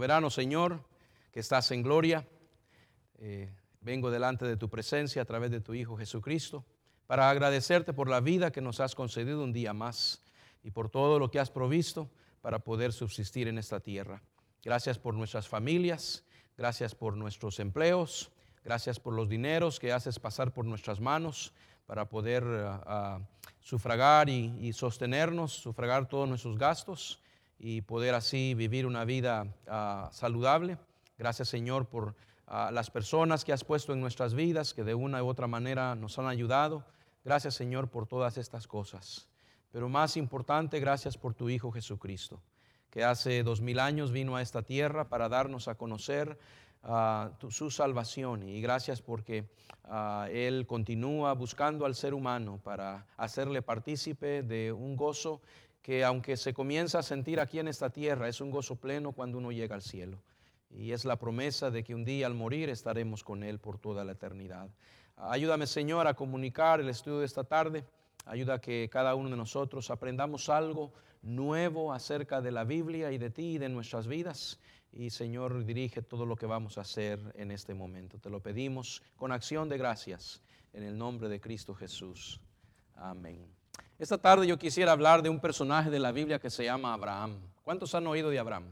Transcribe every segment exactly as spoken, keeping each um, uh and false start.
Soberano Señor, que estás en gloria, eh, vengo delante de tu presencia a través de tu Hijo Jesucristo para agradecerte por la vida que nos has concedido un día más y por todo lo que has provisto para poder subsistir en esta tierra. Gracias por nuestras familias, gracias por nuestros empleos, gracias por los dineros que haces pasar por nuestras manos para poder uh, uh, sufragar y, y sostenernos, sufragar todos nuestros gastos y poder así vivir una vida uh, saludable. Gracias, Señor, por uh, las personas que has puesto en nuestras vidas, que de una u otra manera nos han ayudado. Gracias, Señor, por todas estas cosas. Pero más importante, gracias por tu Hijo Jesucristo, que hace dos mil años vino a esta tierra para darnos a conocer uh, tu, su salvación. Y gracias porque uh, Él continúa buscando al ser humano para hacerle partícipe de un gozo que, aunque se comienza a sentir aquí en esta tierra, es un gozo pleno cuando uno llega al cielo. Y es la promesa de que un día al morir estaremos con Él por toda la eternidad. Ayúdame, Señor, a comunicar el estudio de esta tarde. Ayuda a que cada uno de nosotros aprendamos algo nuevo acerca de la Biblia y de ti y de nuestras vidas. Y, Señor, dirige todo lo que vamos a hacer en este momento. Te lo pedimos con acción de gracias en el nombre de Cristo Jesús. Amén. Esta tarde yo quisiera hablar de un personaje de la Biblia que se llama Abraham. ¿Cuántos han oído de Abraham?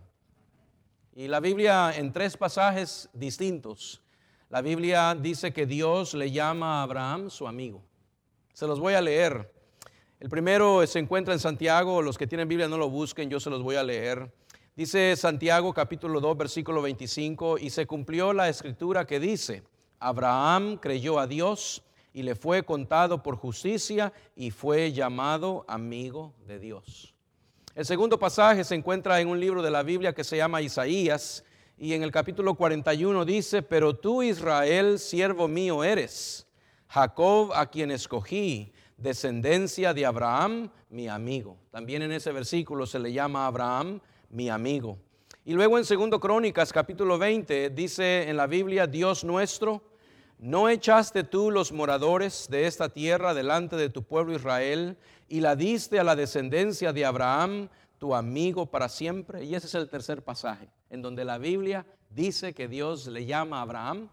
Y la Biblia en tres pasajes distintos. La Biblia dice que Dios le llama a Abraham su amigo. Se los voy a leer. El primero se encuentra en Santiago. Los que tienen Biblia no lo busquen, yo se los voy a leer. Dice Santiago capítulo dos versículo veinticinco: y se cumplió la escritura que dice: Abraham creyó a Dios y le fue contado por justicia y fue llamado amigo de Dios. El segundo pasaje se encuentra en un libro de la Biblia que se llama Isaías, y en el capítulo cuarenta y uno dice: pero tú, Israel, siervo mío eres, Jacob, a quien escogí, descendencia de Abraham, mi amigo. También en ese versículo se le llama a Abraham mi amigo. Y luego en segundo Crónicas capítulo veinte dice en la Biblia: Dios nuestro, ¿no echaste tú los moradores de esta tierra delante de tu pueblo Israel y la diste a la descendencia de Abraham, tu amigo para siempre? Y ese es el tercer pasaje, en donde la Biblia dice que Dios le llama a Abraham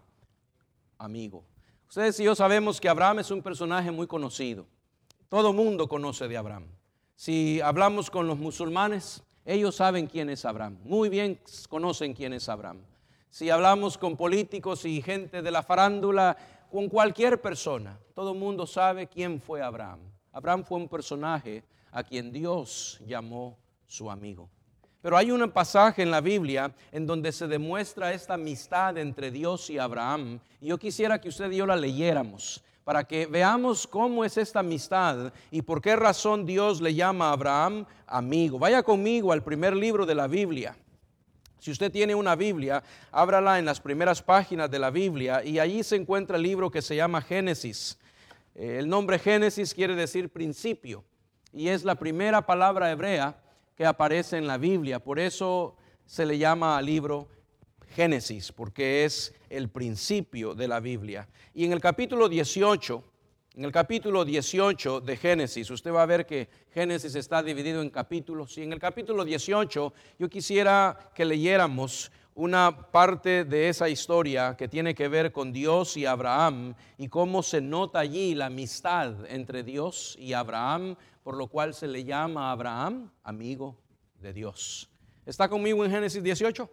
amigo. Ustedes y yo sabemos que Abraham es un personaje muy conocido. Todo mundo conoce de Abraham. Si hablamos con los musulmanes, ellos saben quién es Abraham. Muy bien conocen quién es Abraham. Si hablamos con políticos y gente de la farándula, con cualquier persona, todo el mundo sabe quién fue Abraham. Abraham fue un personaje a quien Dios llamó su amigo. Pero hay un pasaje en la Biblia en donde se demuestra esta amistad entre Dios y Abraham. Y yo quisiera que usted y yo la leyéramos para que veamos cómo es esta amistad y por qué razón Dios le llama a Abraham amigo. Vaya conmigo al primer libro de la Biblia. Si usted tiene una Biblia, ábrala en las primeras páginas de la Biblia y allí se encuentra el libro que se llama Génesis. El nombre Génesis quiere decir principio y es la primera palabra hebrea que aparece en la Biblia. Por eso se le llama al libro Génesis, porque es el principio de la Biblia. Y en el capítulo dieciocho, en el capítulo dieciocho de Génesis, usted va a ver que Génesis está dividido en capítulos. Y en el capítulo dieciocho yo quisiera que leyéramos una parte de esa historia que tiene que ver con Dios y Abraham y cómo se nota allí la amistad entre Dios y Abraham, por lo cual se le llama a Abraham amigo de Dios. ¿Está conmigo en Génesis dieciocho?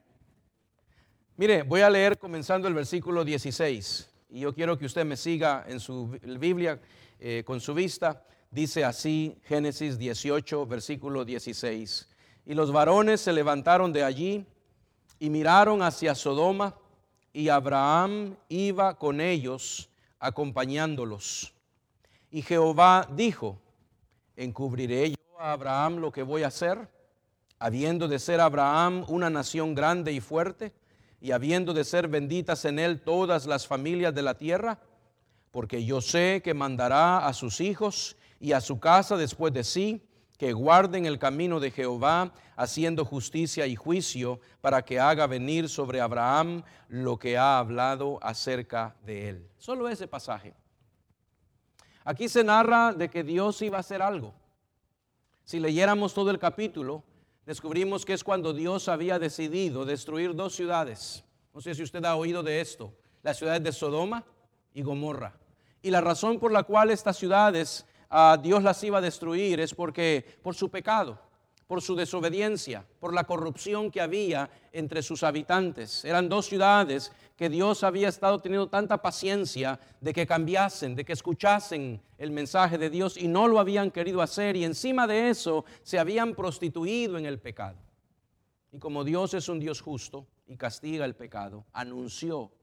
Mire, voy a leer comenzando el versículo dieciséis y yo quiero que usted me siga en su Biblia eh, con su vista. Dice así Génesis dieciocho, versículo dieciséis: y los varones se levantaron de allí y miraron hacia Sodoma, y Abraham iba con ellos acompañándolos. Y Jehová dijo: ¿encubriré yo a Abraham lo que voy a hacer? Habiendo de ser Abraham una nación grande y fuerte, y habiendo de ser benditas en él todas las familias de la tierra, porque yo sé que mandará a sus hijos y a su casa después de sí, que guarden el camino de Jehová, haciendo justicia y juicio, para que haga venir sobre Abraham lo que ha hablado acerca de él. Solo ese pasaje. Aquí se narra de que Dios iba a hacer algo. Si leyéramos todo el capítulo, descubrimos que es cuando Dios había decidido destruir dos ciudades. No sé si usted ha oído de esto, las ciudades de Sodoma y Gomorra. Y la razón por la cual estas ciudades uh, Dios las iba a destruir es porque por su pecado, por su desobediencia, por la corrupción que había entre sus habitantes. Eran dos ciudades que Dios había estado teniendo tanta paciencia de que cambiasen, de que escuchasen el mensaje de Dios y no lo habían querido hacer, y encima de eso se habían prostituido en el pecado. Y como Dios es un Dios justo y castiga el pecado, anunció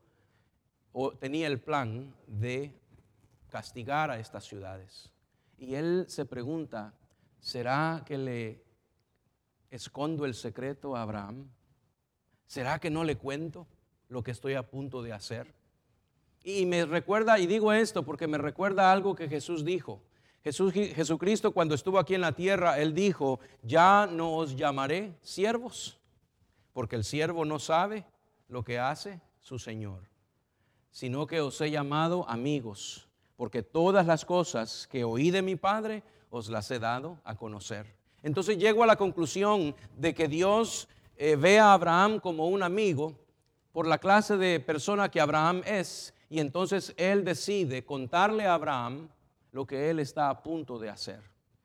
o tenía el plan de castigar a estas ciudades. Y él se pregunta, ¿será que le escondo el secreto a Abraham? ¿Será que no le cuento lo que estoy a punto de hacer? Y me recuerda, y digo esto porque me recuerda algo que Jesús dijo. Jesús, Jesucristo, cuando estuvo aquí en la tierra, Él dijo, ya no os llamaré siervos, porque el siervo no sabe lo que hace su Señor, sino que os he llamado amigos, porque todas las cosas que oí de mi Padre os las he dado a conocer. Entonces llego a la conclusión de que Dios eh, ve a Abraham como un amigo por la clase de persona que Abraham es, y entonces Él decide contarle a Abraham lo que Él está a punto de hacer.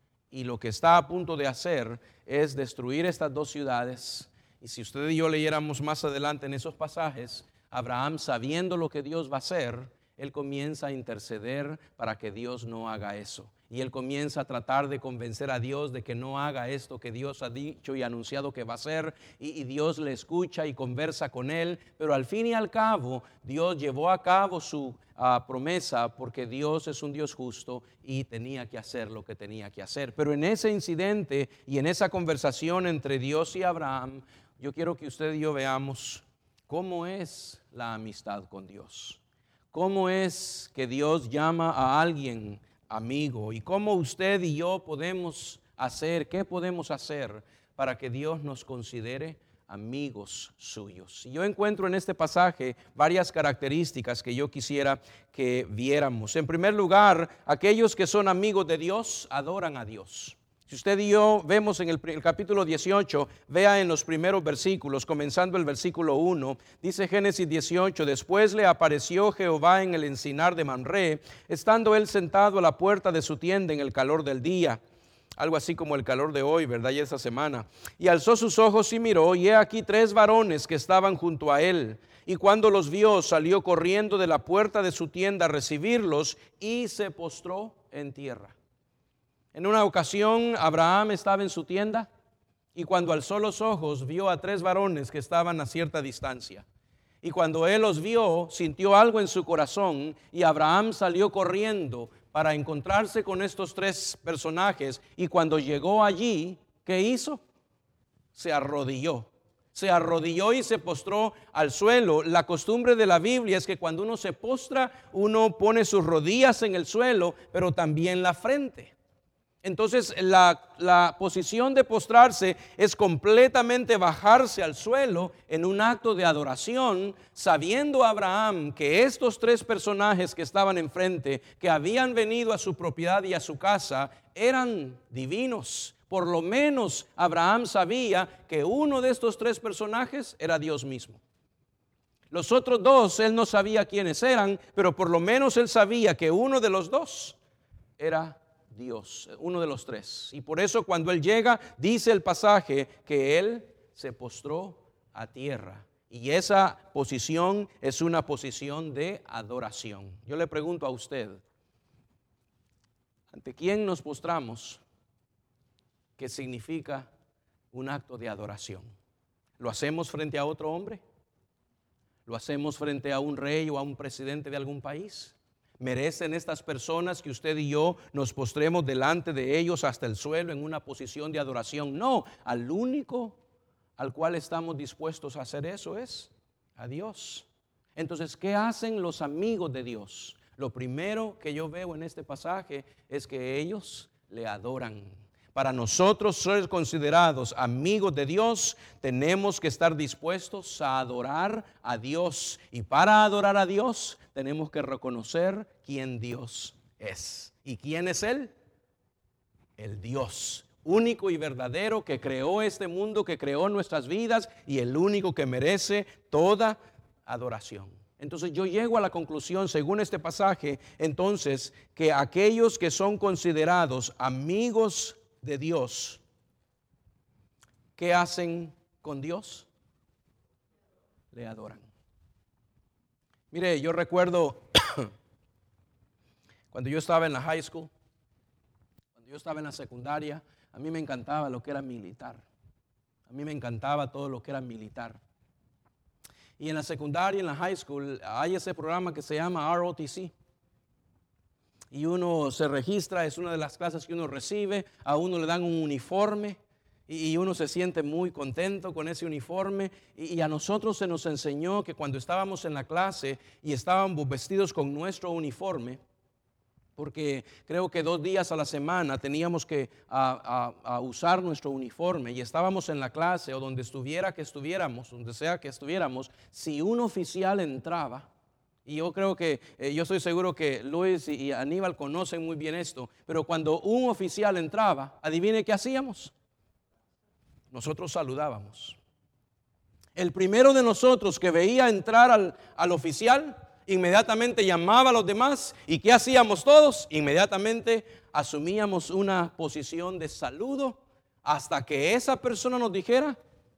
Y lo que está a punto de hacer es destruir estas dos ciudades. Y si usted y yo leyéramos más adelante en esos pasajes, Abraham, sabiendo lo que Dios va a hacer, él comienza a interceder para que Dios no haga eso. Y él comienza a tratar de convencer a Dios de que no haga esto que Dios ha dicho y anunciado que va a hacer. Y, y Dios le escucha y conversa con él. Pero al fin y al cabo, Dios llevó a cabo su uh, promesa, porque Dios es un Dios justo y tenía que hacer lo que tenía que hacer. Pero en ese incidente y en esa conversación entre Dios y Abraham, yo quiero que usted y yo veamos cómo es la amistad con Dios. ¿Cómo es que Dios llama a alguien amigo? ¿Y cómo usted y yo podemos hacer, qué podemos hacer para que Dios nos considere amigos suyos? Y yo encuentro en este pasaje varias características que yo quisiera que viéramos. En primer lugar, aquellos que son amigos de Dios adoran a Dios. Si usted y yo vemos en el, el capítulo dieciocho, vea en los primeros versículos, comenzando el versículo uno, dice Génesis dieciocho, después le apareció Jehová en el encinar de Mamré, estando él sentado a la puerta de su tienda en el calor del día, algo así como el calor de hoy, ¿verdad? Y esa semana. Y alzó sus ojos y miró, y he aquí tres varones que estaban junto a él. Y cuando los vio, salió corriendo de la puerta de su tienda a recibirlos y se postró en tierra. En una ocasión Abraham estaba en su tienda y cuando alzó los ojos vio a tres varones que estaban a cierta distancia. Y cuando él los vio, sintió algo en su corazón y Abraham salió corriendo para encontrarse con estos tres personajes. Y cuando llegó allí, ¿qué hizo? Se arrodilló. Se arrodilló y se postró al suelo. La costumbre de la Biblia es que cuando uno se postra, uno pone sus rodillas en el suelo, pero también la frente. Entonces la, la posición de postrarse es completamente bajarse al suelo en un acto de adoración, sabiendo Abraham que estos tres personajes que estaban enfrente, que habían venido a su propiedad y a su casa, eran divinos. Por lo menos Abraham sabía que uno de estos tres personajes era Dios mismo. Los otros dos, él no sabía quiénes eran, pero por lo menos él sabía que uno de los dos era Dios, uno de los tres. Y por eso cuando él llega, dice el pasaje que él se postró a tierra. Y esa posición es una posición de adoración. Yo le pregunto a usted, ¿ante quién nos postramos? ¿Qué significa un acto de adoración? ¿Lo hacemos frente a otro hombre? ¿Lo hacemos frente a un rey o a un presidente de algún país? ¿Merecen estas personas que usted y yo nos postremos delante de ellos hasta el suelo en una posición de adoración? No, al único al cual estamos dispuestos a hacer eso es a Dios. Entonces, ¿qué hacen los amigos de Dios? Lo primero que yo veo en este pasaje es que ellos le adoran. Para nosotros ser considerados amigos de Dios, tenemos que estar dispuestos a adorar a Dios. Y para adorar a Dios, tenemos que reconocer quién Dios es. ¿Y quién es Él? El Dios único y verdadero, que creó este mundo, que creó nuestras vidas y el único que merece toda adoración. Entonces yo llego a la conclusión, según este pasaje, entonces, que aquellos que son considerados amigos de Dios, ¿qué hacen con Dios? Le adoran. Mire, yo recuerdo cuando yo estaba en la high school, cuando yo estaba en la secundaria, a mí me encantaba lo que era militar. A mí me encantaba todo lo que era militar. Y en la secundaria, en la high school, hay ese programa que se llama R O T C. Y uno se registra, es una de las clases que uno recibe, a uno le dan un uniforme y uno se siente muy contento con ese uniforme. Y a nosotros se nos enseñó que cuando estábamos en la clase y estábamos vestidos con nuestro uniforme, porque creo que dos días a la semana teníamos que a, a, a usar nuestro uniforme y estábamos en la clase o donde estuviera que estuviéramos, donde sea que estuviéramos, si un oficial entraba, y yo creo que, eh, yo estoy seguro que Luis y, y Aníbal conocen muy bien esto, pero cuando un oficial entraba, adivine qué hacíamos. Nosotros saludábamos. El primero de nosotros que veía entrar al, al oficial, inmediatamente llamaba a los demás. ¿Y qué hacíamos todos? Inmediatamente asumíamos una posición de saludo hasta que esa persona nos dijera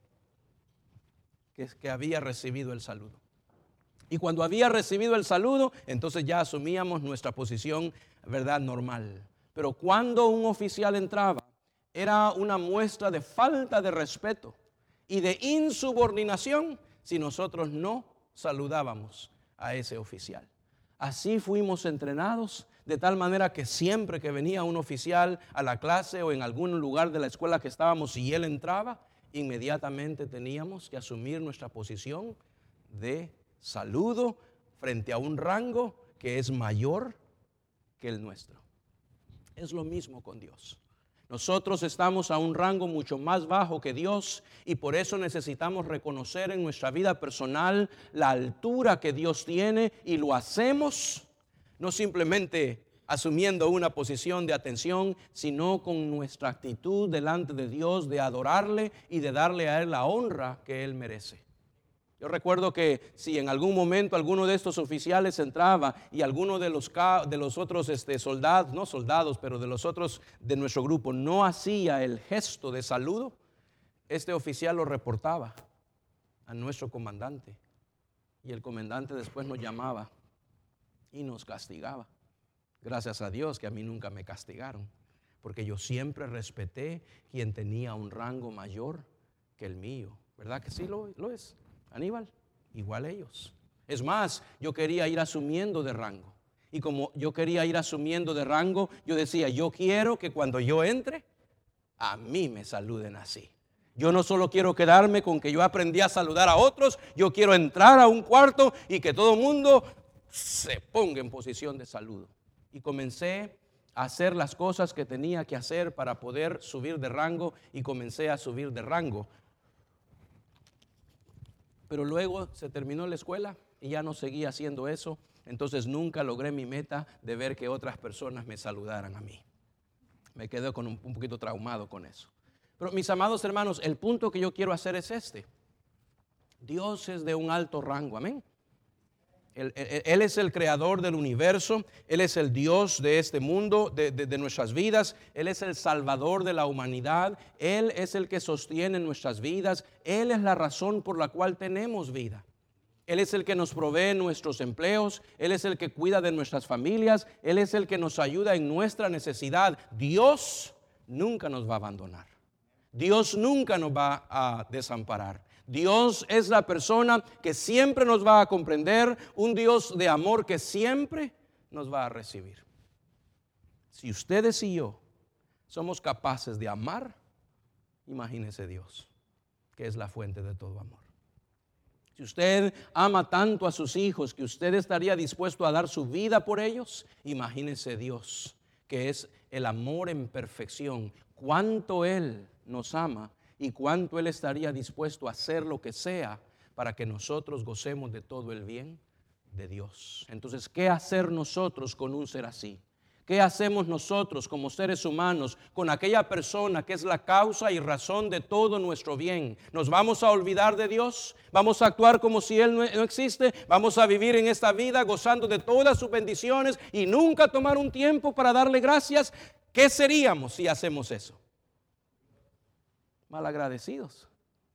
que, que había recibido el saludo. Y cuando había recibido el saludo, entonces ya asumíamos nuestra posición, ¿verdad?, normal. Pero cuando un oficial entraba, era una muestra de falta de respeto y de insubordinación si nosotros no saludábamos a ese oficial. Así fuimos entrenados, de tal manera que siempre que venía un oficial a la clase o en algún lugar de la escuela que estábamos y él entraba, inmediatamente teníamos que asumir nuestra posición de saludo frente a un rango que es mayor que el nuestro. Es lo mismo con Dios. Nosotros estamos a un rango mucho más bajo que Dios y por eso necesitamos reconocer en nuestra vida personal la altura que Dios tiene, y lo hacemos no simplemente asumiendo una posición de atención, sino con nuestra actitud delante de Dios de adorarle y de darle a Él la honra que Él merece. Yo recuerdo que si en algún momento alguno de estos oficiales entraba y alguno de los, de los otros este, soldados, no soldados, pero de los otros de nuestro grupo no hacía el gesto de saludo, este oficial lo reportaba a nuestro comandante. Y el comandante después nos llamaba y nos castigaba. Gracias a Dios que a mí nunca me castigaron, porque yo siempre respeté quien tenía un rango mayor que el mío. ¿Verdad que sí lo, lo es? Aníbal, igual ellos. Es más, yo quería ir asumiendo de rango. Y como yo quería ir asumiendo de rango, yo decía, yo quiero que cuando yo entre, a mí me saluden así. Yo no solo quiero quedarme con que yo aprendí a saludar a otros, yo quiero entrar a un cuarto y que todo el mundo se ponga en posición de saludo. Y comencé a hacer las cosas que tenía que hacer para poder subir de rango y comencé a subir de rango. Pero luego se terminó la escuela y ya no seguí haciendo eso. Entonces nunca logré mi meta de ver que otras personas me saludaran a mí. Me quedé con un, un poquito traumado con eso. Pero mis amados hermanos, el punto que yo quiero hacer es este. Dios es de un alto rango, amén. Él, él, él es el creador del universo, Él es el Dios de este mundo, de, de, de nuestras vidas, Él es el salvador de la humanidad, Él es el que sostiene nuestras vidas, Él es la razón por la cual tenemos vida. Él es el que nos provee nuestros empleos, Él es el que cuida de nuestras familias, Él es el que nos ayuda en nuestra necesidad. Dios nunca nos va a abandonar, Dios nunca nos va a desamparar. Dios es la persona que siempre nos va a comprender, un Dios de amor que siempre nos va a recibir. Si ustedes y yo somos capaces de amar, imagínese Dios, que es la fuente de todo amor. Si usted ama tanto a sus hijos que usted estaría dispuesto a dar su vida por ellos, imagínese Dios, que es el amor en perfección. Cuánto Él nos ama y cuánto Él estaría dispuesto a hacer lo que sea para que nosotros gocemos de todo el bien de Dios. Entonces, ¿qué hacer nosotros con un ser así? ¿Qué hacemos nosotros como seres humanos con aquella persona que es la causa y razón de todo nuestro bien? ¿Nos vamos a olvidar de Dios? ¿Vamos a actuar como si Él no existe? ¿Vamos a vivir en esta vida gozando de todas sus bendiciones y nunca tomar un tiempo para darle gracias? ¿Qué seríamos si hacemos eso? Malagradecidos.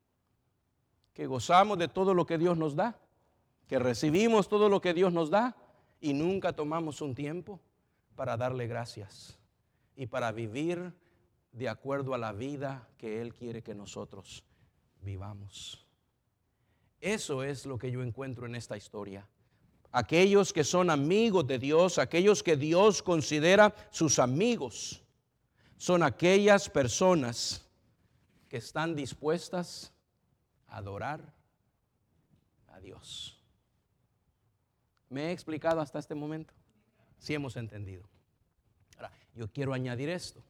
Que gozamos de todo lo que Dios nos da, que recibimos todo lo que Dios nos da y nunca tomamos un tiempo para darle gracias y para vivir de acuerdo a la vida que Él quiere que nosotros vivamos. Eso es lo que yo encuentro en esta historia. Aquellos que son amigos de Dios, aquellos que Dios considera sus amigos, son aquellas personas que están dispuestas a adorar a Dios. ¿Me he explicado hasta este momento? Sí hemos entendido. Ahora, yo quiero añadir esto.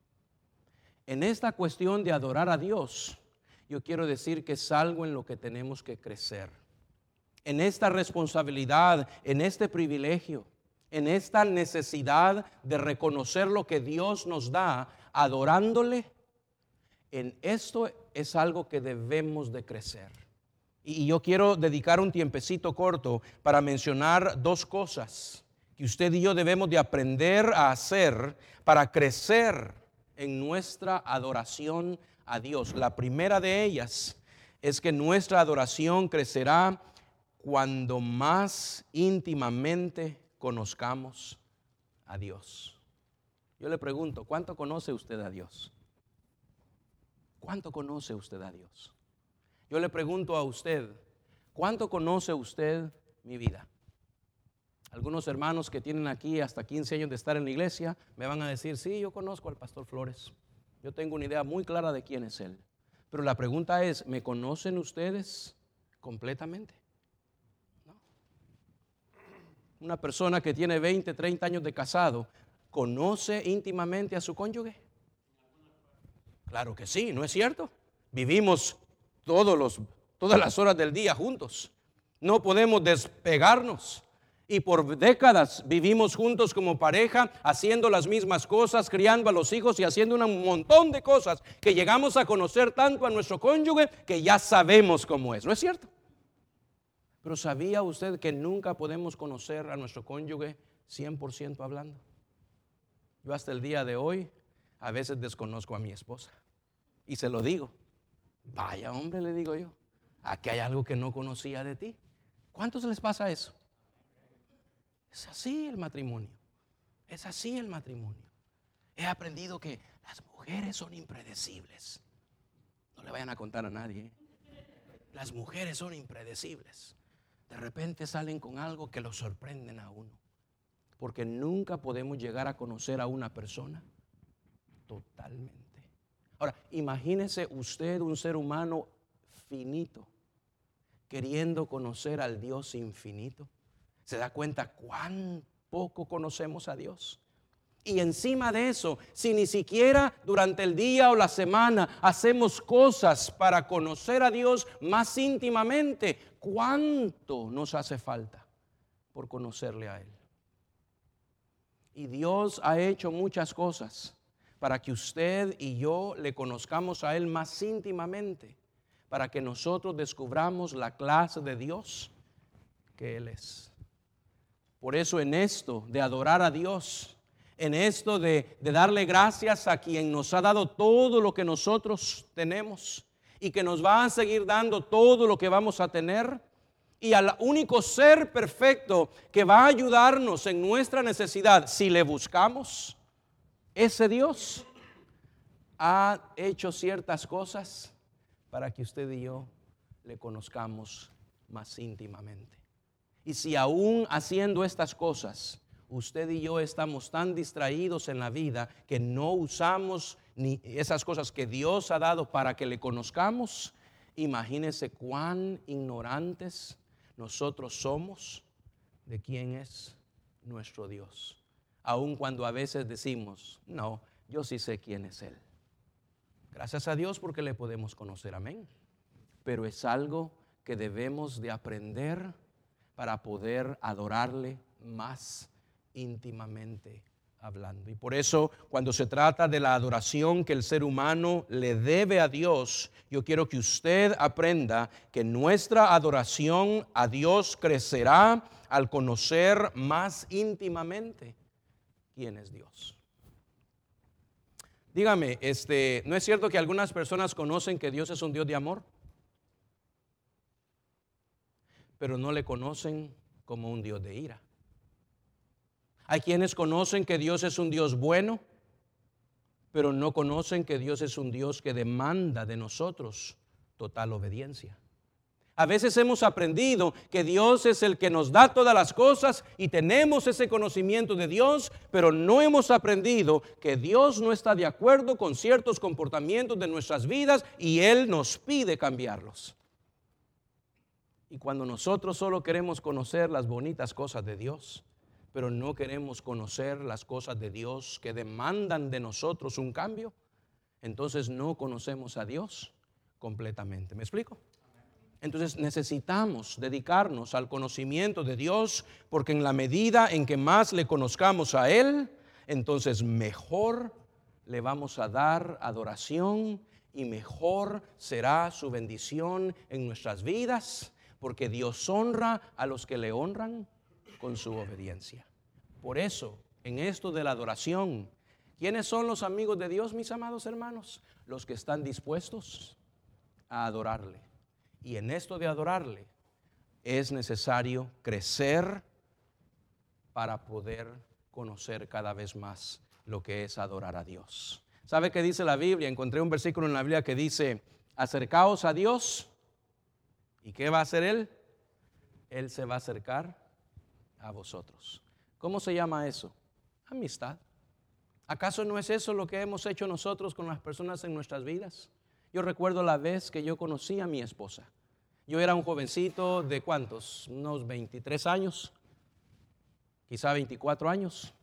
En esta cuestión de adorar a Dios, yo quiero decir que es algo en lo que tenemos que crecer. En esta responsabilidad, en este privilegio, en esta necesidad de reconocer lo que Dios nos da, adorándole, en esto es algo que debemos de crecer. Y yo quiero dedicar un tiempecito corto para mencionar dos cosas que usted y yo debemos de aprender a hacer para crecer en nuestra adoración a Dios. La primera de ellas es que nuestra adoración crecerá cuando más íntimamente conozcamos a Dios. Yo le pregunto, ¿cuánto conoce usted a Dios? ¿Cuánto conoce usted a Dios? Yo le pregunto a usted, ¿cuánto conoce usted mi vida? Algunos hermanos que tienen aquí hasta quince años de estar en la iglesia me van a decir, sí, yo conozco al pastor Flores. Yo tengo una idea muy clara de quién es él. Pero la pregunta es, ¿me conocen ustedes completamente? ¿No? Una persona que tiene veinte, treinta años de casado, ¿conoce íntimamente a su cónyuge? Claro que sí, ¿no es cierto? Vivimos todos los, todas las horas del día juntos. No podemos despegarnos. Y por décadas vivimos juntos como pareja, haciendo las mismas cosas, criando a los hijos y haciendo un montón de cosas que llegamos a conocer tanto a nuestro cónyuge que ya sabemos cómo es, ¿no es cierto? Pero ¿sabía usted que nunca podemos conocer a nuestro cónyuge cien por ciento hablando? Yo hasta el día de hoy a veces desconozco a mi esposa y se lo digo. Vaya hombre, le digo yo, aquí hay algo que no conocía de ti. ¿Cuántos les pasa eso? Es así el matrimonio, es así el matrimonio. He aprendido que las mujeres son impredecibles. No le vayan a contar a nadie, ¿eh? Las mujeres son impredecibles. De repente salen con algo que los sorprenden a uno. Porque nunca podemos llegar a conocer a una persona totalmente. Ahora, imagínese usted un ser humano finito, queriendo conocer al Dios infinito. ¿Se da cuenta cuán poco conocemos a Dios? Y encima de eso, si ni siquiera durante el día o la semana hacemos cosas para conocer a Dios más íntimamente, ¿cuánto nos hace falta por conocerle a Él? Y Dios ha hecho muchas cosas para que usted y yo le conozcamos a Él más íntimamente, para que nosotros descubramos la clase de Dios que Él es. Por eso en esto de adorar a Dios, en esto de, de darle gracias a quien nos ha dado todo lo que nosotros tenemos y que nos va a seguir dando todo lo que vamos a tener, y al único ser perfecto que va a ayudarnos en nuestra necesidad, si le buscamos, ese Dios ha hecho ciertas cosas para que usted y yo le conozcamos más íntimamente. Y si aún haciendo estas cosas, usted y yo estamos tan distraídos en la vida que no usamos ni esas cosas que Dios ha dado para que le conozcamos, imagínese cuán ignorantes nosotros somos de quién es nuestro Dios. Aun cuando a veces decimos, no, yo sí sé quién es Él. Gracias a Dios porque le podemos conocer, amén. Pero es algo que debemos de aprender para poder adorarle más íntimamente hablando. Y por eso, cuando se trata de la adoración que el ser humano le debe a Dios, yo quiero que usted aprenda que nuestra adoración a Dios crecerá al conocer más íntimamente quién es Dios. Dígame, este, ¿no es cierto que algunas personas conocen que Dios es un Dios de amor? Pero no le conocen como un Dios de ira. Hay quienes conocen que Dios es un Dios bueno, pero no conocen que Dios es un Dios que demanda de nosotros total obediencia. A veces hemos aprendido que Dios es el que nos da todas las cosas y tenemos ese conocimiento de Dios, pero no hemos aprendido que Dios no está de acuerdo con ciertos comportamientos de nuestras vidas y Él nos pide cambiarlos. Y cuando nosotros solo queremos conocer las bonitas cosas de Dios, pero no queremos conocer las cosas de Dios que demandan de nosotros un cambio, entonces no conocemos a Dios completamente. ¿Me explico? Entonces necesitamos dedicarnos al conocimiento de Dios, porque en la medida en que más le conozcamos a Él, entonces mejor le vamos a dar adoración y mejor será su bendición en nuestras vidas, porque Dios honra a los que le honran con su obediencia. Por eso, en esto de la adoración, ¿quiénes son los amigos de Dios, mis amados hermanos? Los que están dispuestos a adorarle. Y en esto de adorarle es necesario crecer para poder conocer cada vez más lo que es adorar a Dios. ¿Sabe qué dice la Biblia? Encontré un versículo en la Biblia que dice: acercaos a Dios. ¿Y qué va a hacer Él? Él se va a acercar a vosotros. ¿Cómo se llama eso? Amistad. ¿Acaso no es eso lo que hemos hecho nosotros con las personas en nuestras vidas? Yo recuerdo la vez que yo conocí a mi esposa. Yo era un jovencito de ¿cuántos? Unos veintitrés años, quizá veinticuatro años.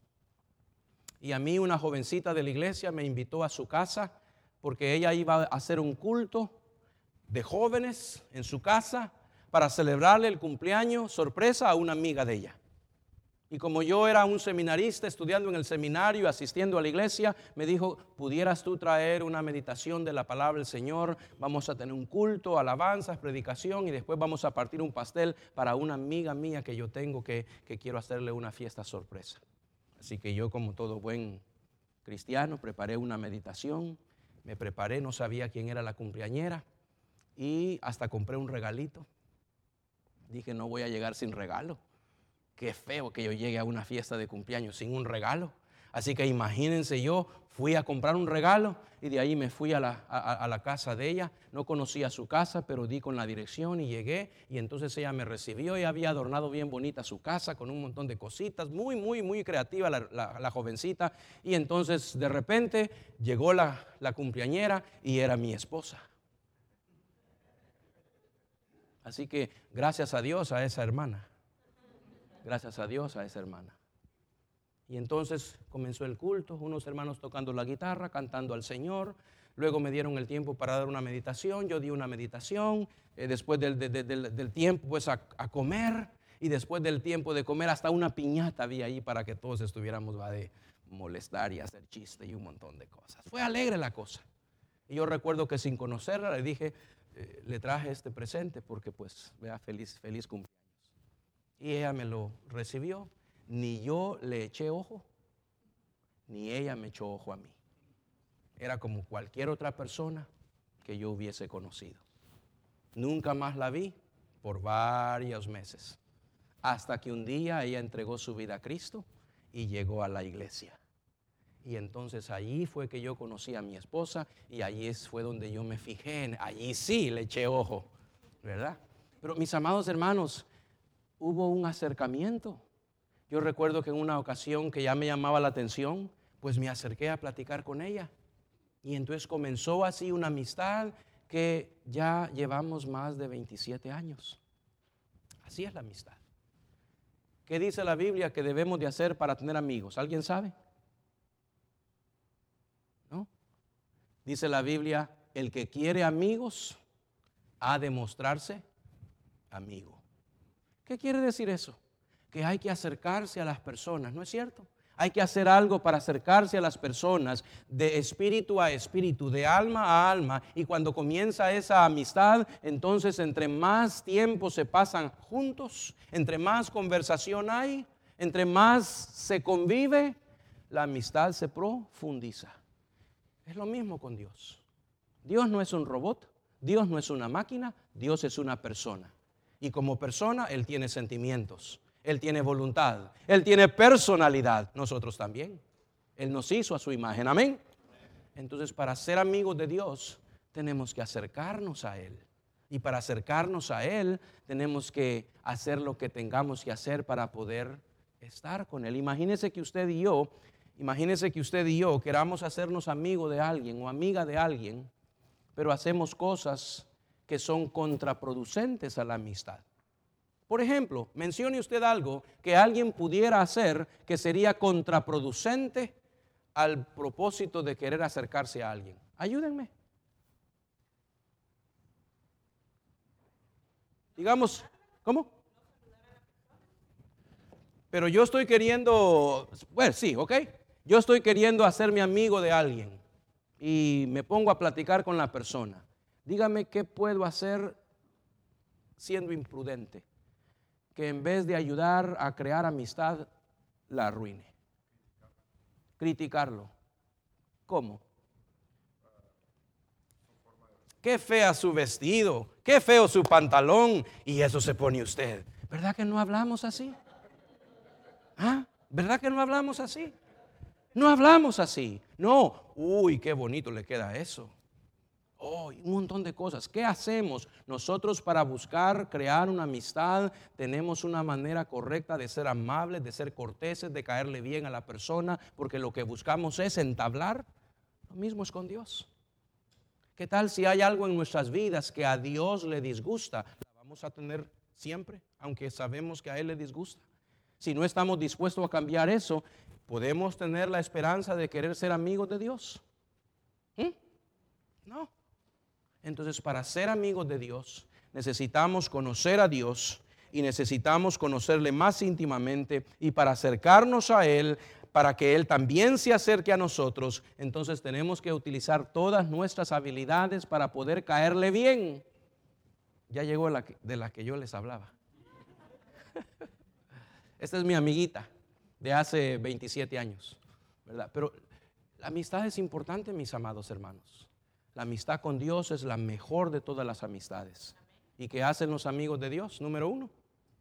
Y a mí una jovencita de la iglesia me invitó a su casa porque ella iba a hacer un culto de jóvenes en su casa para celebrarle el cumpleaños sorpresa a una amiga de ella. Y como yo era un seminarista estudiando en el seminario, asistiendo a la iglesia, me dijo: ¿pudieras tú traer una meditación de la palabra del Señor? Vamos a tener un culto, alabanzas, predicación y después vamos a partir un pastel para una amiga mía que yo tengo que, que quiero hacerle una fiesta sorpresa. Así que yo, como todo buen cristiano, preparé una meditación, me preparé, no sabía quién era la cumpleañera y hasta compré un regalito. Dije: no voy a llegar sin regalo. Qué feo que yo llegue a una fiesta de cumpleaños sin un regalo. Así que imagínense, yo fui a comprar un regalo y de ahí me fui a la, a, a la casa de ella. No conocía su casa, pero di con la dirección y llegué. Y entonces ella me recibió y había adornado bien bonita su casa con un montón de cositas. Muy, muy, muy creativa la, la, la jovencita. Y entonces de repente llegó la, la cumpleañera y era mi esposa. Así que gracias a Dios a esa hermana. Gracias a Dios a esa hermana. Y entonces comenzó el culto, unos hermanos tocando la guitarra, cantando al Señor. Luego me dieron el tiempo para dar una meditación. Yo di una meditación. Eh, después del, de, de, del, del tiempo pues a, a comer. Y después del tiempo de comer hasta una piñata había ahí para que todos estuviéramos va, de molestar y hacer chiste y un montón de cosas. Fue alegre la cosa. Y yo recuerdo que sin conocerla le dije, eh, le traje este presente porque pues vea, feliz, feliz cumpleaños. Y ella me lo recibió. Ni yo le eché ojo, ni ella me echó ojo a mí. Era como cualquier otra persona que yo hubiese conocido. Nunca más la vi por varios meses. Hasta que un día ella entregó su vida a Cristo y llegó a la iglesia. Y entonces allí fue que yo conocí a mi esposa y allí fue donde yo me fijé. Allí sí le eché ojo, ¿verdad? Pero mis amados hermanos, hubo un acercamiento. Yo recuerdo que en una ocasión que ya me llamaba la atención, pues me acerqué a platicar con ella. Y entonces comenzó así una amistad que ya llevamos más de veintisiete años. Así es la amistad. ¿Qué dice la Biblia que debemos de hacer para tener amigos? ¿Alguien sabe? ¿No? Dice la Biblia, el que quiere amigos ha de mostrarse amigo. ¿Qué quiere decir eso? Que hay que acercarse a las personas, ¿no es cierto? Hay que hacer algo para acercarse a las personas de espíritu a espíritu, de alma a alma. Y cuando comienza esa amistad, entonces entre más tiempo se pasan juntos, entre más conversación hay, entre más se convive, la amistad se profundiza. Es lo mismo con Dios. Dios no es un robot, Dios no es una máquina, Dios es una persona. Y como persona, Él tiene sentimientos. Él tiene voluntad, Él tiene personalidad, nosotros también. Él nos hizo a su imagen, amén. Entonces, para ser amigos de Dios, tenemos que acercarnos a Él. Y para acercarnos a Él, tenemos que hacer lo que tengamos que hacer para poder estar con Él. Imagínese que usted y yo, imagínese que usted y yo queramos hacernos amigos de alguien o amiga de alguien, pero hacemos cosas que son contraproducentes a la amistad. Por ejemplo, mencione usted algo que alguien pudiera hacer que sería contraproducente al propósito de querer acercarse a alguien. Ayúdenme. Digamos, ¿cómo? Pero yo estoy queriendo, bueno, sí, ok. Yo estoy queriendo hacerme amigo de alguien y me pongo a platicar con la persona. Dígame qué puedo hacer siendo imprudente, que en vez de ayudar a crear amistad, la arruine. Criticarlo. ¿Cómo? Qué fea su vestido, qué feo su pantalón, y eso se pone usted. ¿Verdad que no hablamos así? ¿Ah? ¿Verdad que no hablamos así? No hablamos así. No, uy, qué bonito le queda eso. Oh, un montón de cosas. ¿Qué hacemos? Nosotros para buscar crear una amistad tenemos una manera correcta de ser amables, de ser corteses, de caerle bien a la persona, porque lo que buscamos es entablar. Lo mismo es con Dios. ¿Qué tal si hay algo en nuestras vidas que a Dios le disgusta? La vamos a tener siempre, aunque sabemos que a Él le disgusta. Si no estamos dispuestos a cambiar eso, ¿podemos tener la esperanza de querer ser amigos de Dios? ¿Mm? No. Entonces, para ser amigos de Dios, necesitamos conocer a Dios y necesitamos conocerle más íntimamente, y para acercarnos a Él, para que Él también se acerque a nosotros, entonces tenemos que utilizar todas nuestras habilidades para poder caerle bien. Ya llegó la que, de la que yo les hablaba. Esta es mi amiguita de hace veintisiete años, ¿verdad? Pero la amistad es importante, mis amados hermanos. La amistad con Dios es la mejor de todas las amistades. ¿Y qué hacen los amigos de Dios? Número uno,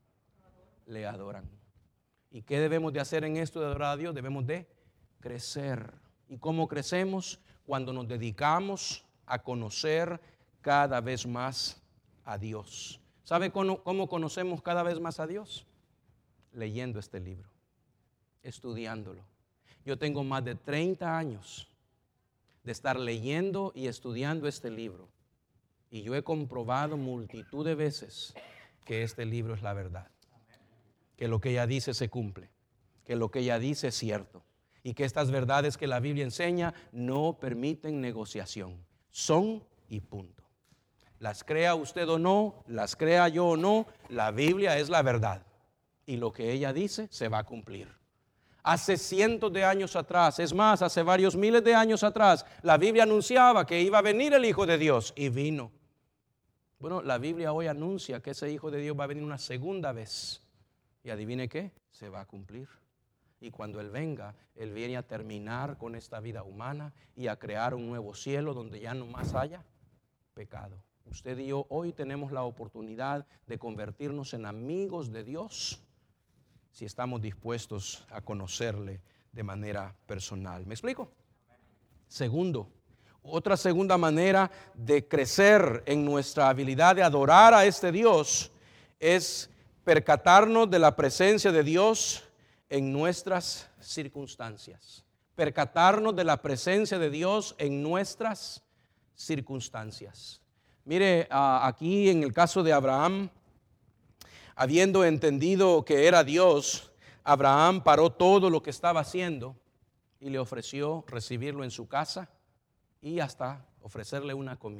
le adoran. ¿Y qué debemos de hacer en esto de adorar a Dios? Debemos de crecer. ¿Y cómo crecemos? Cuando nos dedicamos a conocer cada vez más a Dios. ¿Sabe cómo, cómo conocemos cada vez más a Dios? Leyendo este libro, estudiándolo. Yo tengo más de treinta años de estar leyendo y estudiando este libro, y yo he comprobado multitud de veces que este libro es la verdad, que lo que ella dice se cumple, que lo que ella dice es cierto, y que estas verdades que la Biblia enseña no permiten negociación, son y punto. Las crea usted o no, las crea yo o no, la Biblia es la verdad, y lo que ella dice se va a cumplir. Hace cientos de años atrás, es más, hace varios miles de años atrás, la Biblia anunciaba que iba a venir el Hijo de Dios, y vino. Bueno, la Biblia hoy anuncia que ese Hijo de Dios va a venir una segunda vez, y adivine qué, se va a cumplir. Y cuando Él venga, Él viene a terminar con esta vida humana y a crear un nuevo cielo donde ya no más haya pecado. Usted y yo hoy tenemos la oportunidad de convertirnos en amigos de Dios, si estamos dispuestos a conocerle de manera personal. ¿Me explico? Segundo, otra segunda manera de crecer en nuestra habilidad de adorar a este Dios es percatarnos de la presencia de Dios en nuestras circunstancias. Percatarnos de la presencia de Dios en nuestras circunstancias. Mire, aquí en el caso de Abraham, habiendo entendido que era Dios, Abraham paró todo lo que estaba haciendo y le ofreció recibirlo en su casa y hasta ofrecerle una comida.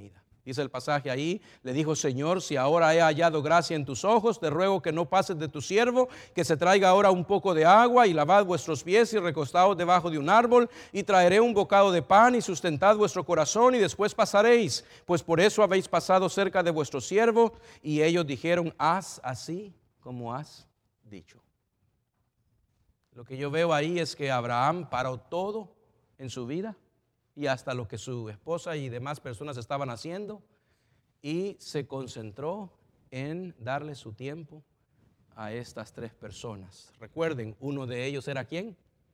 Dice el pasaje ahí, le dijo: Señor, si ahora he hallado gracia en tus ojos, te ruego que no pases de tu siervo, que se traiga ahora un poco de agua y lavad vuestros pies y recostaos debajo de un árbol, y traeré un bocado de pan y sustentad vuestro corazón y después pasaréis, pues por eso habéis pasado cerca de vuestro siervo. Y ellos dijeron: haz así como has dicho. Lo que yo veo ahí es que Abraham paró todo en su vida y hasta lo que su esposa y demás personas estaban haciendo, y se concentró en darle su tiempo a estas tres personas. Recuerden, uno de ellos era ¿quién?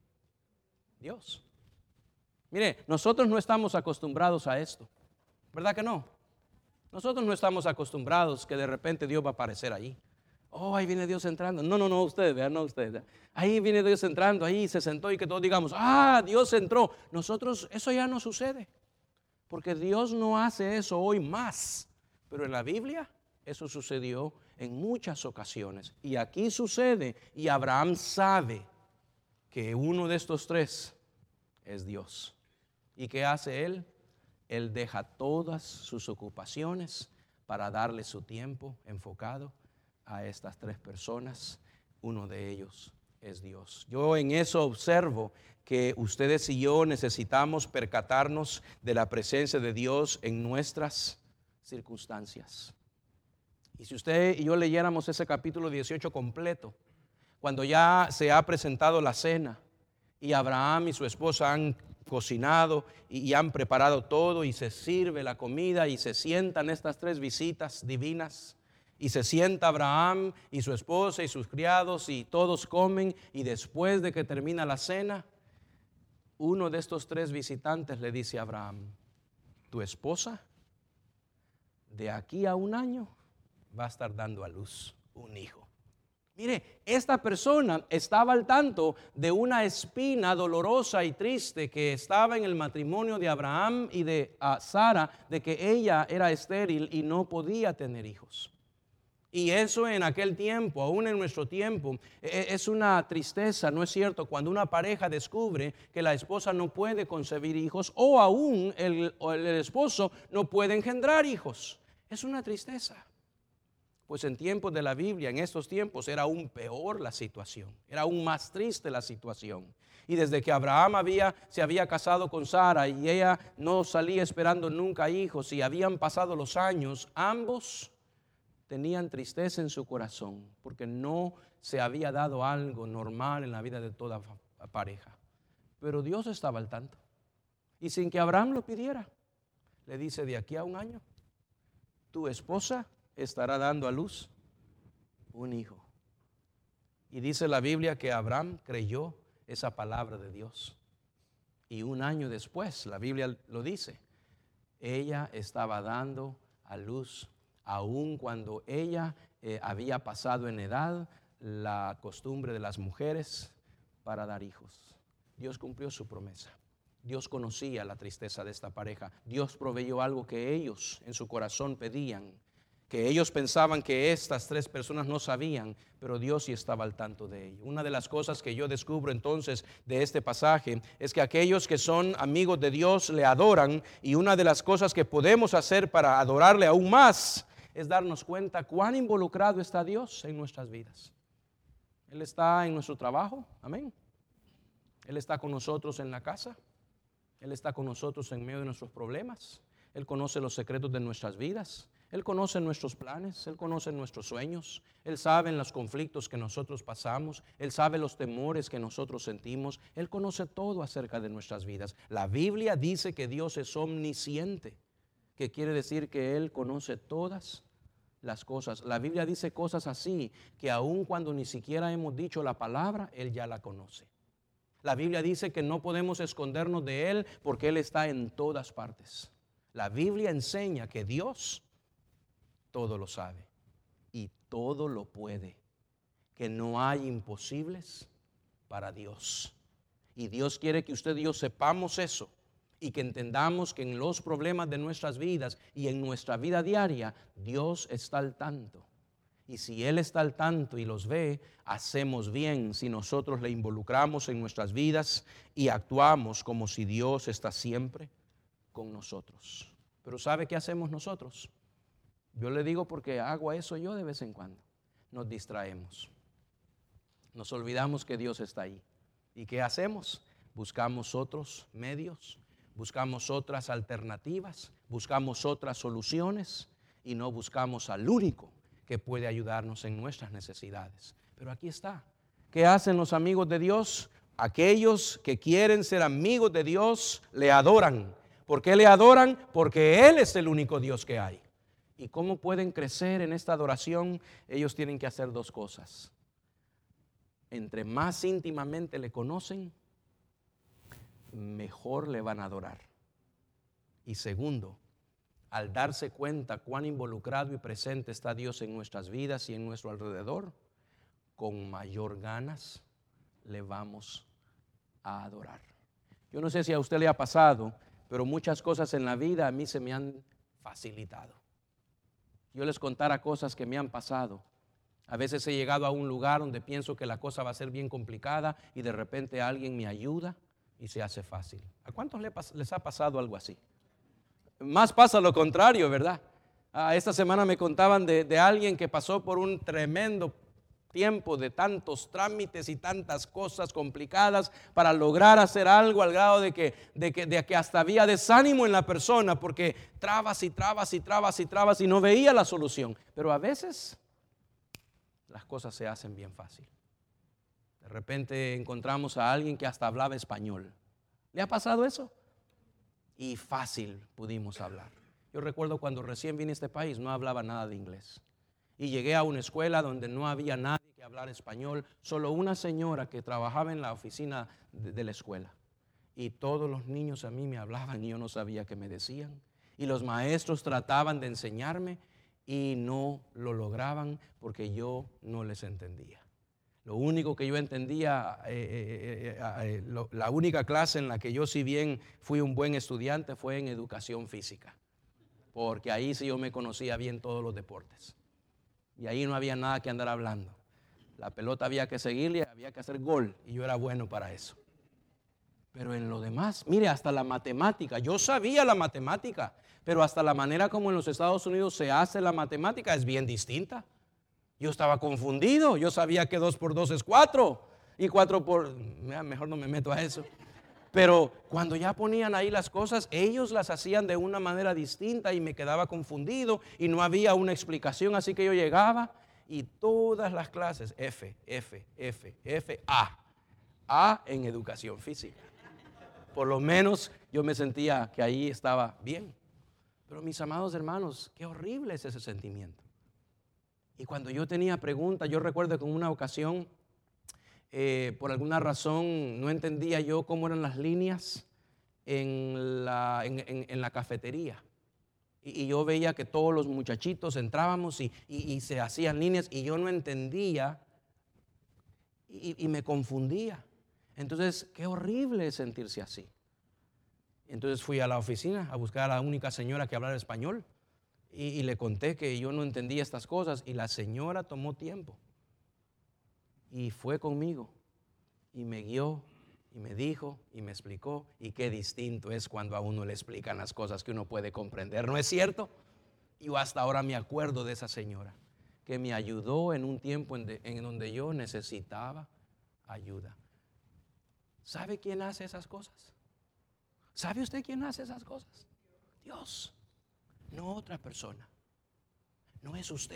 Dios. Mire, nosotros no estamos acostumbrados a esto, ¿verdad que no? Nosotros no estamos acostumbrados que de repente Dios va a aparecer ahí. Oh, ahí viene Dios entrando. No, no, no, ustedes, vean, no ustedes. Ahí viene Dios entrando, ahí se sentó, y que todos digamos: ah, Dios entró. Nosotros, eso ya no sucede, porque Dios no hace eso hoy más. Pero en la Biblia eso sucedió en muchas ocasiones. Y aquí sucede, y Abraham sabe que uno de estos tres es Dios. ¿Y qué hace él? Él deja todas sus ocupaciones para darle su tiempo enfocado a estas tres personas. Uno de ellos es Dios. Yo en eso observo que ustedes y yo necesitamos percatarnos de la presencia de Dios en nuestras circunstancias. Y si usted y yo leyéramos ese capítulo dieciocho completo, cuando ya se ha presentado la cena y Abraham y su esposa han cocinado y, y han preparado todo, y se sirve la comida y se sientan estas tres visitas divinas. Y se sienta Abraham y su esposa y sus criados, y todos comen, y después de que termina la cena, uno de estos tres visitantes le dice a Abraham: tu esposa de aquí a un año va a estar dando a luz un hijo. Mire, esta persona estaba al tanto de una espina dolorosa y triste que estaba en el matrimonio de Abraham y de uh, Sara, de que ella era estéril y no podía tener hijos. Y eso en aquel tiempo, aún en nuestro tiempo, es una tristeza, ¿no es cierto? Cuando una pareja descubre que la esposa no puede concebir hijos, o aún el, el esposo no puede engendrar hijos. Es una tristeza. Pues en tiempos de la Biblia, en estos tiempos, era aún peor la situación, era aún más triste la situación. Y desde que Abraham había, se había casado con Sara, y ella no salía esperando nunca hijos, y habían pasado los años, ambos tenían tristeza en su corazón, porque no se había dado algo normal en la vida de toda pareja. Pero Dios estaba al tanto, y sin que Abraham lo pidiera, le dice: de aquí a un año, tu esposa estará dando a luz un hijo. Y dice la Biblia que Abraham creyó esa palabra de Dios. Y un año después, la Biblia lo dice, ella estaba dando a luz, aun cuando ella eh, había pasado en edad la costumbre de las mujeres para dar hijos. Dios cumplió su promesa. Dios conocía la tristeza de esta pareja. Dios proveyó algo que ellos en su corazón pedían, que ellos pensaban que estas tres personas no sabían, pero Dios sí estaba al tanto de ello. Una de las cosas que yo descubro entonces de este pasaje es que aquellos que son amigos de Dios le adoran, y una de las cosas que podemos hacer para adorarle aún más es darnos cuenta cuán involucrado está Dios en nuestras vidas. Él está en nuestro trabajo, amén. Él está con nosotros en la casa. Él está con nosotros en medio de nuestros problemas. Él conoce los secretos de nuestras vidas. Él conoce nuestros planes, Él conoce nuestros sueños, Él sabe los conflictos que nosotros pasamos, Él sabe los temores que nosotros sentimos, Él conoce todo acerca de nuestras vidas. La Biblia dice que Dios es omnisciente, que quiere decir que Él conoce todas las cosas. La Biblia dice cosas así, que aun cuando ni siquiera hemos dicho la palabra, Él ya la conoce. La Biblia dice que no podemos escondernos de Él porque Él está en todas partes. La Biblia enseña que Dios todo lo sabe y todo lo puede, que no hay imposibles para Dios. Y Dios quiere que usted y yo sepamos eso, y que entendamos que en los problemas de nuestras vidas y en nuestra vida diaria, Dios está al tanto. Y si Él está al tanto y los ve, hacemos bien si nosotros le involucramos en nuestras vidas y actuamos como si Dios está siempre con nosotros. Pero ¿sabe qué hacemos nosotros? Yo le digo porque hago eso yo de vez en cuando. Nos distraemos. Nos olvidamos que Dios está ahí. ¿Y qué hacemos? Buscamos otros medios, buscamos otras alternativas, buscamos otras soluciones y no buscamos al único que puede ayudarnos en nuestras necesidades. Pero aquí está. ¿Qué hacen los amigos de Dios? Aquellos que quieren ser amigos de Dios le adoran. ¿Por qué le adoran? Porque Él es el único Dios que hay. ¿Y cómo pueden crecer en esta adoración? Ellos tienen que hacer dos cosas. Entre más íntimamente le conocen, mejor le van a adorar. Y segundo, al darse cuenta cuán involucrado y presente está Dios en nuestras vidas y en nuestro alrededor, con mayor ganas le vamos a adorar. Yo no sé si a usted le ha pasado, pero muchas cosas en la vida a mí se me han facilitado. Yo les contara cosas que me han pasado. A veces he llegado a un lugar donde pienso que la cosa va a ser bien complicada y de repente alguien me ayuda y se hace fácil. ¿A cuántos les ha pasado algo así? Más pasa lo contrario, ¿verdad? Ah, esta semana me contaban de, de alguien que pasó por un tremendo tiempo de tantos trámites y tantas cosas complicadas para lograr hacer algo, al grado de que, de que, de que hasta había desánimo en la persona porque trabas y trabas y trabas y trabas y no veía la solución. Pero a veces las cosas se hacen bien fácil. De repente encontramos a alguien que hasta hablaba español. ¿Le ha pasado eso? Y fácil pudimos hablar. Yo recuerdo cuando recién vine a este país no hablaba nada de inglés. Y llegué a una escuela donde no había nadie que hablara español, solo una señora que trabajaba en la oficina de, de la escuela. Y todos los niños a mí me hablaban y yo no sabía qué me decían. Y los maestros trataban de enseñarme y no lo lograban porque yo no les entendía. Lo único que yo entendía, eh, eh, eh, eh, lo, la única clase en la que yo si bien fui un buen estudiante fue en educación física, porque ahí sí yo me conocía bien todos los deportes y ahí no había nada que andar hablando. La pelota había que seguirle, había que hacer gol y yo era bueno para eso. Pero en lo demás, mire, hasta la matemática, yo sabía la matemática, pero hasta la manera como en los Estados Unidos se hace la matemática es bien distinta. Yo estaba confundido, yo sabía que dos por dos es cuatro y cuatro por... Mejor no me meto a eso. Pero cuando ya ponían ahí las cosas, ellos las hacían de una manera distinta y me quedaba confundido y no había una explicación, así que yo llegaba y todas las clases, F, F, F, F, A. A en educación física. Por lo menos yo me sentía que ahí estaba bien. Pero mis amados hermanos, qué horrible es ese sentimiento. Y cuando yo tenía preguntas, yo recuerdo que en una ocasión, eh, por alguna razón, no entendía yo cómo eran las líneas en la, en, en, en la cafetería. Y, y yo veía que todos los muchachitos entrábamos y, y, y se hacían líneas y yo no entendía y, y me confundía. Entonces, qué horrible es sentirse así. Entonces fui a la oficina a buscar a la única señora que hablara español. Y, y le conté que yo no entendía estas cosas y la señora tomó tiempo y fue conmigo y me guió y me dijo y me explicó. Y qué distinto es cuando a uno le explican las cosas que uno puede comprender, ¿no es cierto? Yo hasta ahora me acuerdo de esa señora que me ayudó en un tiempo en, de, en donde yo necesitaba ayuda. ¿Sabe quién hace esas cosas? ¿Sabe usted quién hace esas cosas? Dios. No otra persona, no es usted,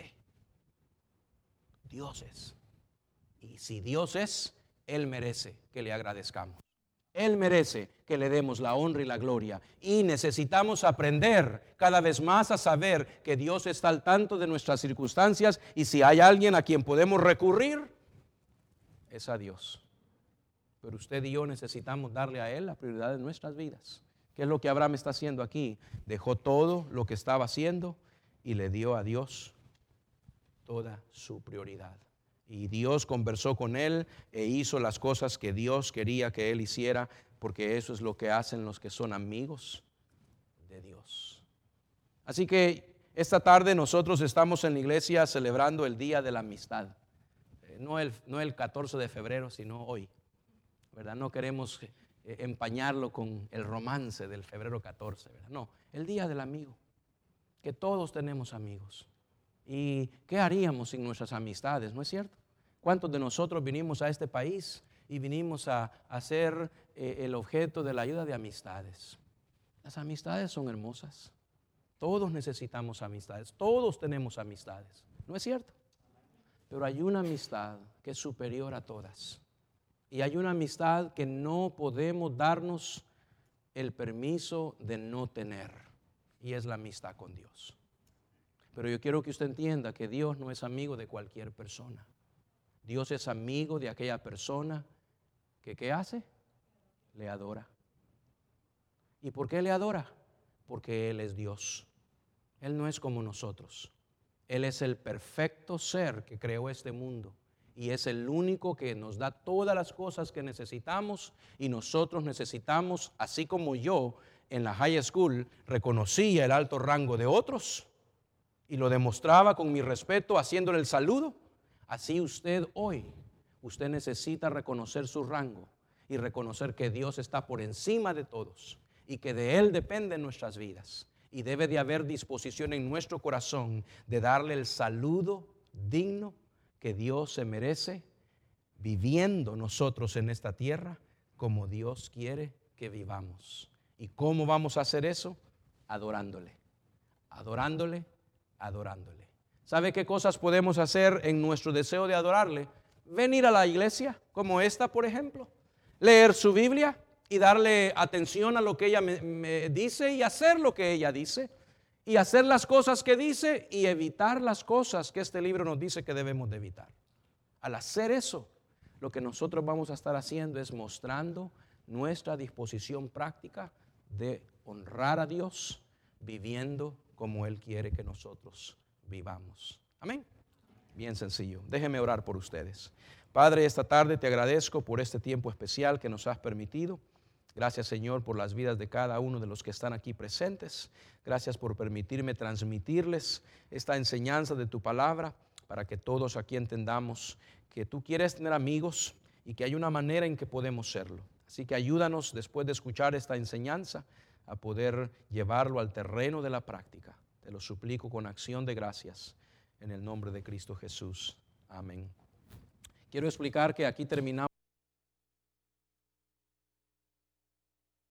Dios es. Y si Dios es, Él merece que le agradezcamos. Él merece que le demos la honra y la gloria. Y necesitamos aprender cada vez más a saber que Dios está al tanto de nuestras circunstancias y si hay alguien a quien podemos recurrir, es a Dios. Pero usted y yo necesitamos darle a Él la prioridad de nuestras vidas. ¿Qué es lo que Abraham está haciendo aquí? Dejó todo lo que estaba haciendo y le dio a Dios toda su prioridad. Y Dios conversó con él e hizo las cosas que Dios quería que él hiciera, porque eso es lo que hacen los que son amigos de Dios. Así que esta tarde nosotros estamos en la iglesia celebrando el Día de la Amistad. No el, no el catorce de febrero, sino hoy, ¿verdad? No queremos eh, empañarlo con el romance del febrero catorce, ¿verdad? No, el día del amigo, que todos tenemos amigos. ¿Y qué haríamos sin nuestras amistades? ¿No es cierto? ¿Cuántos de nosotros vinimos a este país y vinimos a, a ser eh, el objeto de la ayuda de amistades? Las amistades son hermosas. Todos necesitamos amistades, todos tenemos amistades, ¿no es cierto? Pero hay una amistad que es superior a todas. Y hay una amistad que no podemos darnos el permiso de no tener. Y es la amistad con Dios. Pero yo quiero que usted entienda que Dios no es amigo de cualquier persona. Dios es amigo de aquella persona que ¿qué hace? Le adora. ¿Y por qué le adora? Porque Él es Dios. Él no es como nosotros. Él es el perfecto ser que creó este mundo y es el único que nos da todas las cosas que necesitamos y nosotros necesitamos, así como yo en la high school reconocía el alto rango de otros y lo demostraba con mi respeto haciéndole el saludo, así usted hoy, usted necesita reconocer su rango y reconocer que Dios está por encima de todos y que de Él dependen nuestras vidas. Y debe de haber disposición en nuestro corazón de darle el saludo digno que Dios se merece, viviendo nosotros en esta tierra como Dios quiere que vivamos. ¿Y cómo vamos a hacer eso? Adorándole, adorándole, adorándole. ¿Sabe qué cosas podemos hacer en nuestro deseo de adorarle? Venir a la iglesia, como esta, por ejemplo, leer su Biblia y darle atención a lo que ella me, me dice y hacer lo que ella dice y hacer las cosas que dice y evitar las cosas que este libro nos dice que debemos de evitar. Al hacer eso, lo que nosotros vamos a estar haciendo es mostrando nuestra disposición práctica de honrar a Dios viviendo como Él quiere que nosotros vivamos. Amén. Bien sencillo. Déjeme orar por ustedes. Padre, esta tarde te agradezco por este tiempo especial que nos has permitido. Gracias, Señor, por las vidas de cada uno de los que están aquí presentes. Gracias por permitirme transmitirles esta enseñanza de tu palabra para que todos aquí entendamos que tú quieres tener amigos y que hay una manera en que podemos serlo. Así que ayúdanos después de escuchar esta enseñanza a poder llevarlo al terreno de la práctica. Te lo suplico con acción de gracias en el nombre de Cristo Jesús. Amén. Quiero explicar que aquí terminamos